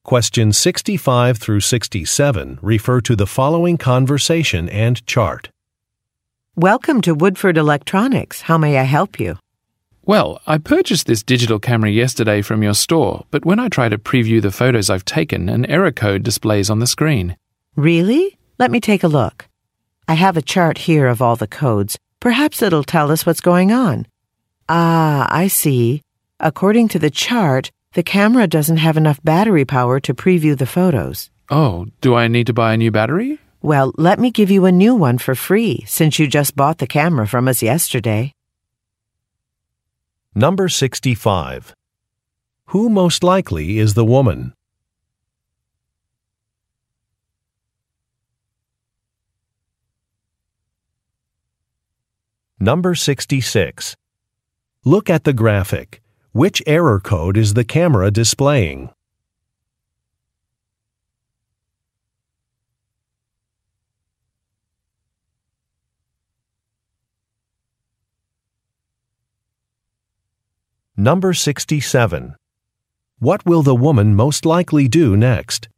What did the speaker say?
Questions 65 through 67 refer to the following conversation and chart. Welcome to Woodford Electronics. How may I help you? Well, I purchased this digital camera yesterday from your store, but when I try to preview the photos I've taken, an error code displays on the screen. Really? Let me take a look. I have a chart here of all the codes. Perhaps it'll tell us what's going on. Ah, I see. According to the chart, the camera doesn't have enough battery power to preview the photos. Oh, do I need to buy a new battery? Well, let me give you a new one for free, since you just bought the camera from us yesterday. Number 65. Who most likely is the woman? Number 66. Look at the graphic. Which error code is the camera displaying? Number 67. What will the woman most likely do next?